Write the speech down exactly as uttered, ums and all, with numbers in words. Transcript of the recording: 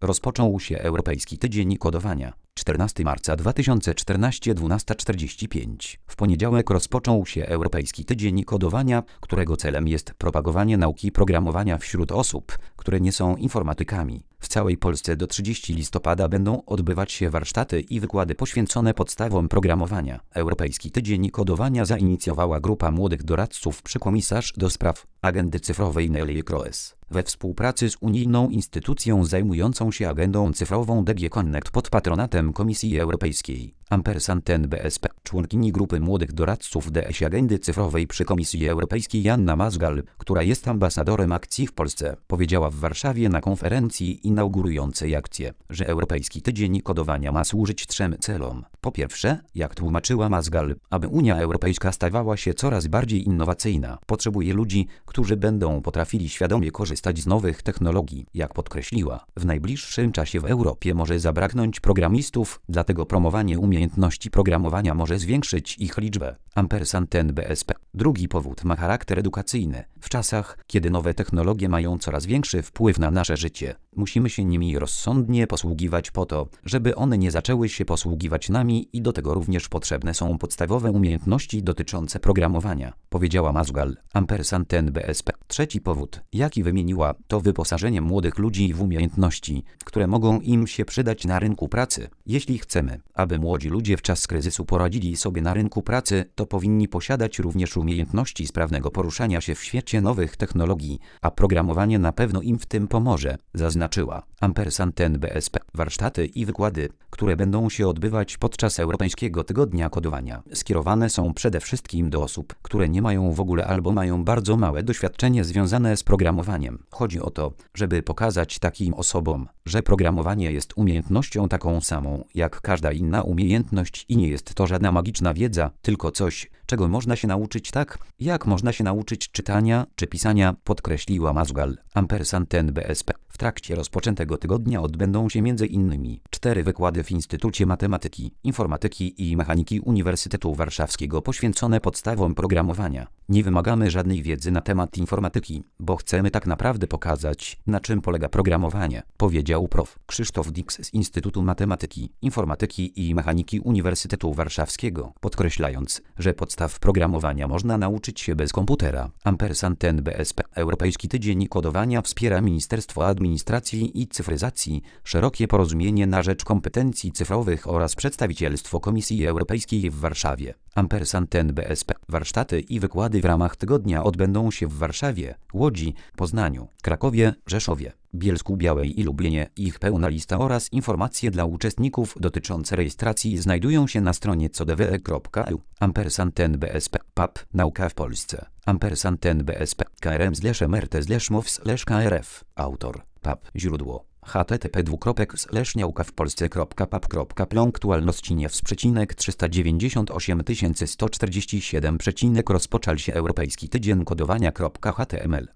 Rozpoczął się Europejski Tydzień Kodowania. czternastego marca dwa tysiące czternastego, dwunasta czterdzieści pięć. W poniedziałek rozpoczął się Europejski Tydzień Kodowania, którego celem jest propagowanie nauki programowania wśród osób, które nie są informatykami. W całej Polsce do trzeciego listopada będą odbywać się warsztaty i wykłady poświęcone podstawom programowania. Europejski Tydzień Kodowania zainicjowała grupa młodych doradców przy komisarz do spraw agendy cyfrowej Nelly Kroes. We współpracy z unijną instytucją zajmującą się agendą cyfrową D G Connect pod patronatem Komisji Europejskiej. Ampersand N B S P, członkini grupy młodych doradców D S agendy cyfrowej przy Komisji Europejskiej Joanna Mazgal, która jest ambasadorem akcji w Polsce, powiedziała w Warszawie na konferencji inaugurującej akcję, że Europejski Tydzień Kodowania ma służyć trzem celom. Po pierwsze, jak tłumaczyła Mazgal, aby Unia Europejska stawała się coraz bardziej innowacyjna, potrzebuje ludzi, którzy będą potrafili świadomie korzystać z nowych technologii. Jak podkreśliła, w najbliższym czasie w Europie może zabraknąć programistów, dlatego promowanie umiejętności programowania może zwiększyć ich liczbę. Ampersand N B S P. Drugi powód ma charakter edukacyjny. W czasach, kiedy nowe technologie mają coraz większy wpływ na nasze życie, musimy się nimi rozsądnie posługiwać po to, żeby one nie zaczęły się posługiwać nami i do tego również potrzebne są podstawowe umiejętności dotyczące programowania, powiedziała Mazgal. Ampersand N B S P. Trzeci powód, jaki wymieniła, to wyposażenie młodych ludzi w umiejętności, które mogą im się przydać na rynku pracy. Jeśli chcemy, aby młodzi ludzie w czas kryzysu poradzili sobie na rynku pracy, to powinni posiadać również umiejętności sprawnego poruszania się w świecie nowych technologii, a programowanie na pewno im w tym pomoże, zaznaczyła. Ampersand N B S P. Warsztaty i wykłady, które będą się odbywać podczas Europejskiego Tygodnia Kodowania, skierowane są przede wszystkim do osób, które nie mają w ogóle albo mają bardzo małe doświadczenie związane z programowaniem. Chodzi o to, żeby pokazać takim osobom, że programowanie jest umiejętnością taką samą, jak każda inna umiejętność i nie jest to żadna magiczna wiedza, tylko coś, czego można się nauczyć tak, jak można się nauczyć czytania czy pisania, podkreśliła Mazgal. Ampersand N B S P. W trakcie rozpoczętego tygodnia odbędą się między innymi cztery wykłady w Instytucie Matematyki, Informatyki i Mechaniki Uniwersytetu Warszawskiego poświęcone podstawom programowania. Nie wymagamy żadnej wiedzy na temat informatyki, bo chcemy tak naprawdę pokazać, na czym polega programowanie, powiedział prof. Krzysztof Dix z Instytutu Matematyki, Informatyki i Mechaniki Uniwersytetu Warszawskiego, podkreślając, że podstaw programowania można nauczyć się bez komputera. Ampersand N B S P. Europejski Tydzień Kodowania wspiera Ministerstwo Administracji i Cyfryzacji, Szerokie Porozumienie na rzecz Kompetencji Cyfrowych oraz przedstawicielstwo Komisji Europejskiej w Warszawie. Ampersand N B S P. Warsztaty i wykłady w ramach tygodnia odbędą się w Warszawie, Łodzi, Poznaniu, Krakowie, Rzeszowie, Bielsku-Białej i Lublinie. Ich pełna lista oraz informacje dla uczestników dotyczące rejestracji znajdują się na stronie codwe kropka e u. Ampersand N B S P. P A P. Nauka w Polsce. Ampersand N B S P. K R M slash M R T slash M O W slash K R F. Autor. P A P. Źródło. h t t p dwukropek slash nauka w polsce kropka p a p kropka p l. Aktualności Niews przecinek trzysta dziewięćdziesiąt osiem tysięcy sto czterdzieści siedem przecinek rozpoczął się Europejski Tydzień Kodowania. H T M L